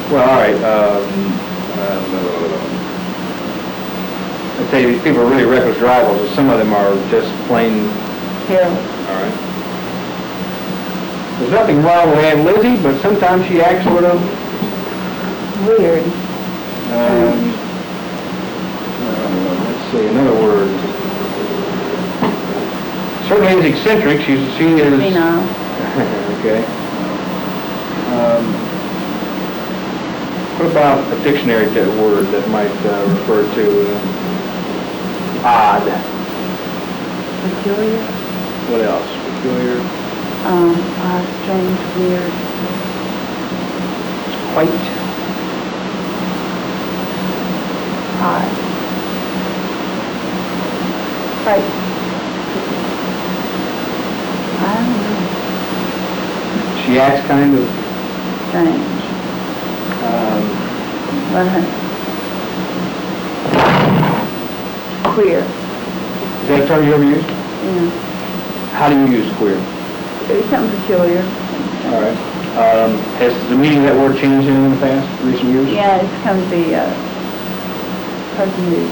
Well, all right. I tell you, these people are really reckless drivers, and some of them are just plain. Careless. All right. There's nothing wrong with Aunt Lizzie, but sometimes she acts sort of. Weird. Let's see, another word. Certainly is eccentric. She is. Senile. Okay. What about a dictionary word that might refer to odd? Peculiar. What else? Peculiar. Strange, weird. Quite. Odd. Right. I don't know. She acts kind of. Strange. Queer. Is that a term you ever used? Yeah. How do you use queer? It's something peculiar. All right. Has the meaning of that word changed in the past, recent years? Yeah, it's come to be a person who's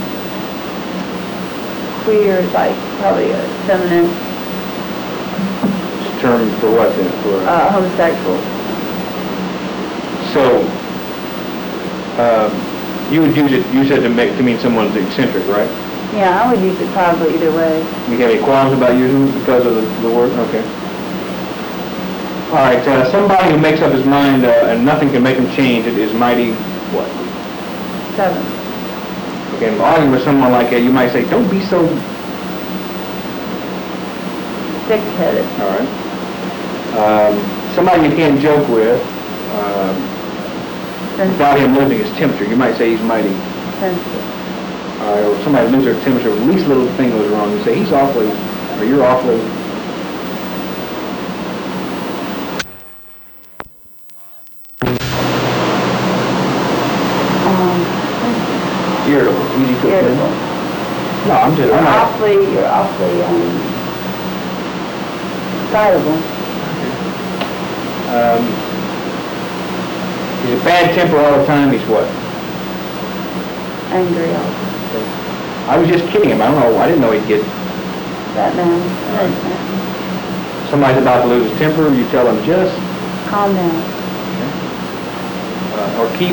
queer is like probably a feminine, It's a term for what then? For homosexual. So, you would use it, you said to mean someone's eccentric, right? Yeah, I would use it probably either way. You have any qualms about using it because of the word? Okay. All right, somebody who makes up his mind and nothing can make him change it is mighty what? 7. Okay, and arguing with someone like that, you might say, don't be so... Thick-headed. All right. Somebody you can't joke with without him losing his temperature. You might say he's mighty... Sensitive. or somebody loses their temperature, the least little thing goes wrong, you say, he's awfully, or you're awfully... irritable, easy to offend. Irritable. No, I'm not... You're awfully, excitable. He's a bad temper all the time, he's what? Angry all the time. I was just kidding him, I didn't know he'd get... Batman. Somebody's about to lose his temper, you tell him just... Calm down. Or keep...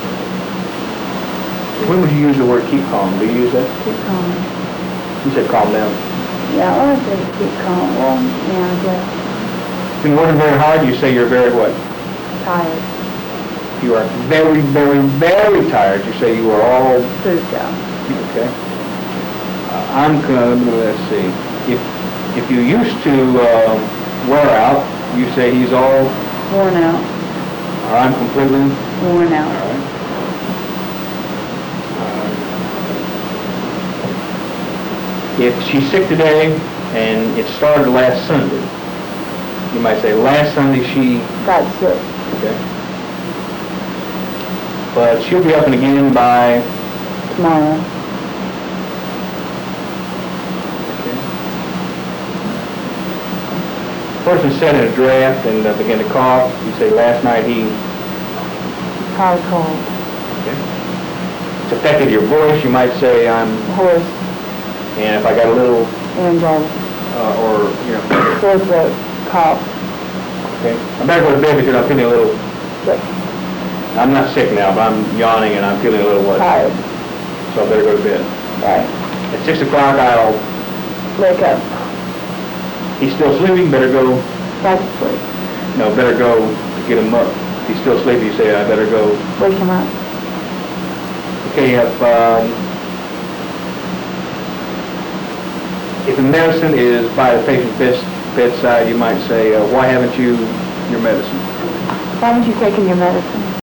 When would you use the word keep calm? Do you use that? Keep calm. You said calm down. Yeah, I want to say keep calm. Well, yeah, I guess. Been working very hard, you say you're very what? Tired. You are very, very, very tired. You say you are all... Pooped out. Okay. Let's see. If you used to wear out, you say he's all... Worn out. Or I'm completely... Worn out. All right. If she's sick today and it started last Sunday, you might say last Sunday she... Got sick. Okay. But she'll be up and again by... Tomorrow. Okay. Person sat in a draft and began to cough. You say last night he... Probably cold. Okay. It's affected your voice. You might say I'm... Hoarse. And if I got a little... Laryngitis. Or, you know... Sore throat. Cough. Okay. I better go to bed because I'm feeling a little... Sick. I'm not sick now, but I'm yawning and I'm feeling a little what? Tired. So I better go to bed. Right. At 6 o'clock I'll... Wake up. He's still sleeping, better go... Back to sleep. No, better go to get him up. If he's still sleeping, you say I better go... Wake him up. Okay, if the medicine is by the patient's bedside, you might say, why haven't you your medicine? Why haven't you taken your medicine?